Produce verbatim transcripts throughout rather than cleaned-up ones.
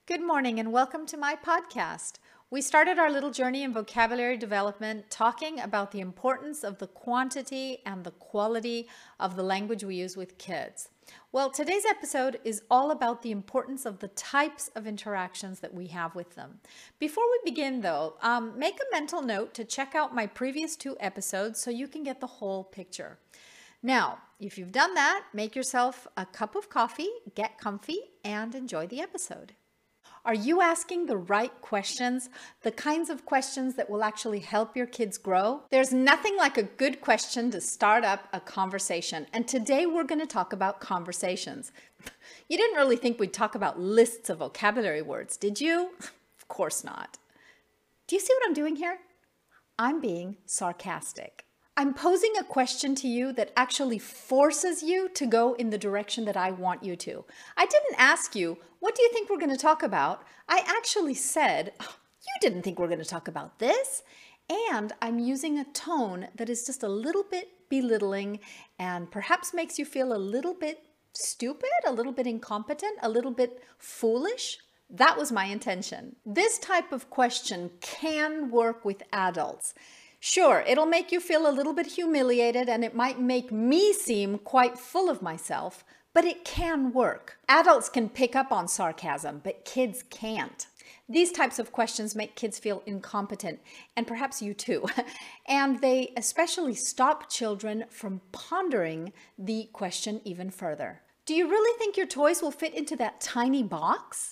Good morning and welcome to my podcast. We started our little journey in vocabulary development talking about the importance of the quantity and the quality of the language we use with kids. Well, today's episode is all about the importance of the types of interactions that we have with them. Before we begin though, um, make a mental note to check out my previous two episodes so you can get the whole picture. Now, if you've done that, make yourself a cup of coffee, get comfy, and enjoy the episode. Are you asking the right questions, the kinds of questions that will actually help your kids grow? There's nothing like a good question to start up a conversation, and today we're going to talk about conversations. You didn't really think we'd talk about lists of vocabulary words, did you? Of course not. Do you see what I'm doing here? I'm being sarcastic. I'm posing a question to you that actually forces you to go in the direction that I want you to. I didn't ask you, what do you think we're going to talk about? I actually said, you didn't think we're going to talk about this. And I'm using a tone that is just a little bit belittling and perhaps makes you feel a little bit stupid, a little bit incompetent, a little bit foolish. That was my intention. This type of question can work with adults. Sure, it'll make you feel a little bit humiliated and it might make me seem quite full of myself, but it can work. Adults can pick up on sarcasm, but kids can't. These types of questions make kids feel incompetent, and perhaps you too. And they especially stop children from pondering the question even further. Do you really think your toys will fit into that tiny box?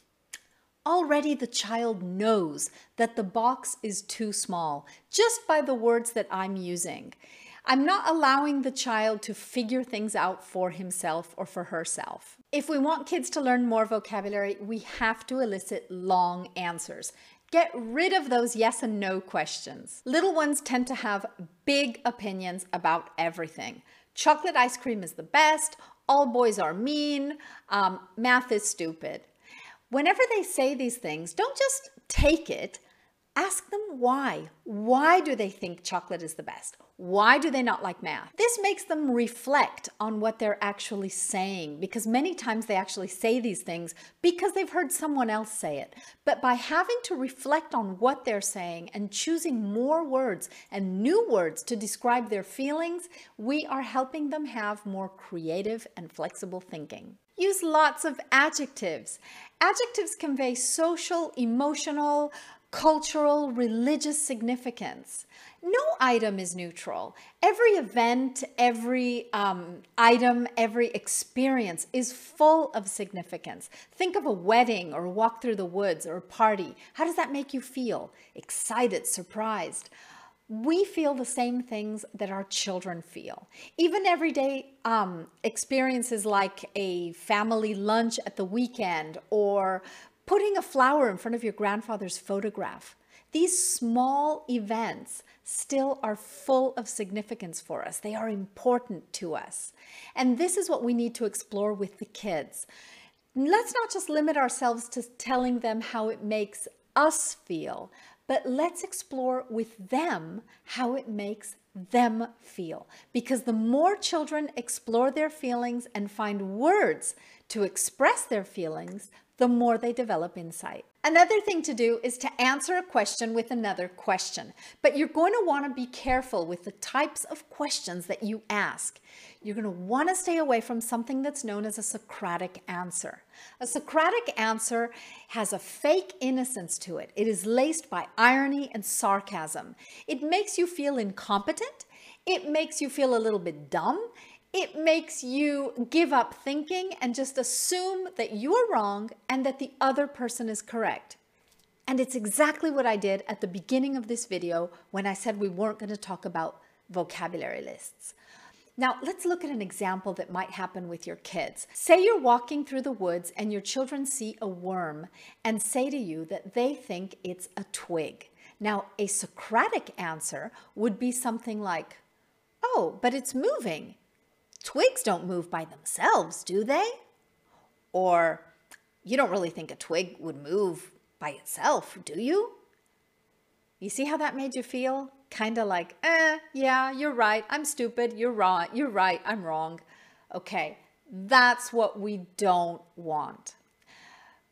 Already the child knows that the box is too small, just by the words that I'm using. I'm not allowing the child to figure things out for himself or for herself. If we want kids to learn more vocabulary, we have to elicit long answers. Get rid of those yes and no questions. Little ones tend to have big opinions about everything. Chocolate ice cream is the best, all boys are mean, um, math is stupid. Whenever they say these things, don't just take it. Ask them why. Why do they think chocolate is the best? Why do they not like math? This makes them reflect on what they're actually saying, because many times they actually say these things because they've heard someone else say it. But by having to reflect on what they're saying and choosing more words and new words to describe their feelings, we are helping them have more creative and flexible thinking. Use lots of adjectives. Adjectives convey social, emotional, cultural, religious significance. No item is neutral. Every event, every um, item, every experience is full of significance. Think of a wedding or a walk through the woods or a party. How does that make you feel? Excited, surprised. We feel the same things that our children feel. Even everyday um, experiences like a family lunch at the weekend or putting a flower in front of your grandfather's photograph. These small events still are full of significance for us. They are important to us. And this is what we need to explore with the kids. Let's not just limit ourselves to telling them how it makes us feel, but let's explore with them how it makes them feel. Because the more children explore their feelings and find words to express their feelings, the more they develop insight. Another thing to do is to answer a question with another question, but you're going to want to be careful with the types of questions that you ask. You're going to want to stay away from something that's known as a Socratic answer. A Socratic answer has a fake innocence to it. It is laced by irony and sarcasm. It makes you feel incompetent. It makes you feel a little bit dumb. It makes you give up thinking and just assume that you are wrong and that the other person is correct. And it's exactly what I did at the beginning of this video when I said we weren't going to talk about vocabulary lists. Now, let's look at an example that might happen with your kids. Say you're walking through the woods and your children see a worm and say to you that they think it's a twig. Now, a Socratic answer would be something like, "Oh, but it's moving. Twigs don't move by themselves, do they?" Or, "You don't really think a twig would move by itself, do you?" You see how that made you feel? Kind of like, eh, yeah, you're right. I'm stupid. You're wrong. You're right. I'm wrong. Okay, that's what we don't want.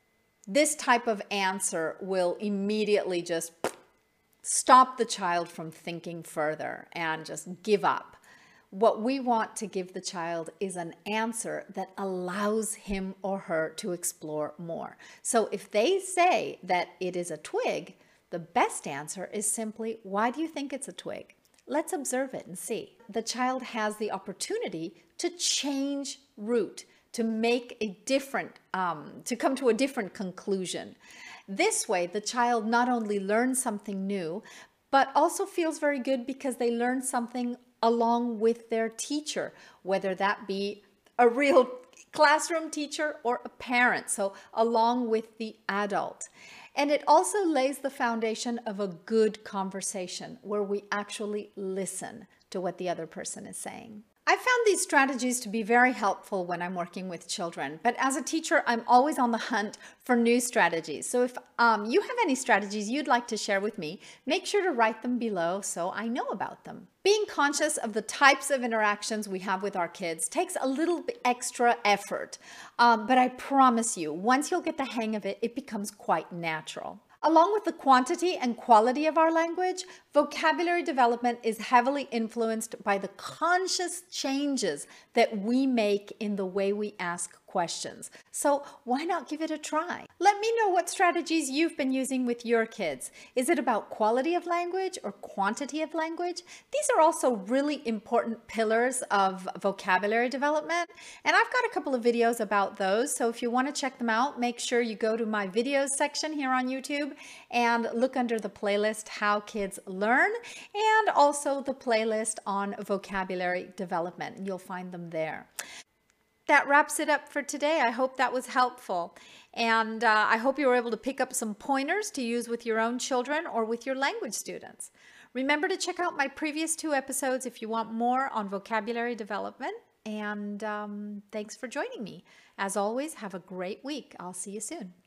This type of answer will immediately just stop the child from thinking further and just give up. What we want to give the child is an answer that allows him or her to explore more. So if they say that it is a twig, the best answer is simply, why do you think it's a twig? Let's observe it and see. The child has the opportunity to change route, to make a different, um, to come to a different conclusion. This way, the child not only learns something new, but also feels very good because they learn something along with their teacher, whether that be a real classroom teacher or a parent, so along with the adult. And it also lays the foundation of a good conversation where we actually listen to what the other person is saying. I found these strategies to be very helpful when I'm working with children, but as a teacher, I'm always on the hunt for new strategies. So if um, you have any strategies you'd like to share with me, make sure to write them below so I know about them. Being conscious of the types of interactions we have with our kids takes a little bit extra effort, um, but I promise you, once you'll get the hang of it, it becomes quite natural. Along with the quantity and quality of our language, vocabulary development is heavily influenced by the conscious changes that we make in the way we ask questions. So why not give it a try? Let me know what strategies you've been using with your kids. Is it about quality of language or quantity of language? These are also really important pillars of vocabulary development, and I've got a couple of videos about those. So if you want to check them out, make sure you go to my videos section here on YouTube and look under the playlist How Kids Learn, and also the playlist on vocabulary development. You'll find them there. That wraps it up for today. I hope that was helpful. And uh, I hope you were able to pick up some pointers to use with your own children or with your language students. Remember to check out my previous two episodes if you want more on vocabulary development. And um, thanks for joining me. As always, have a great week. I'll see you soon.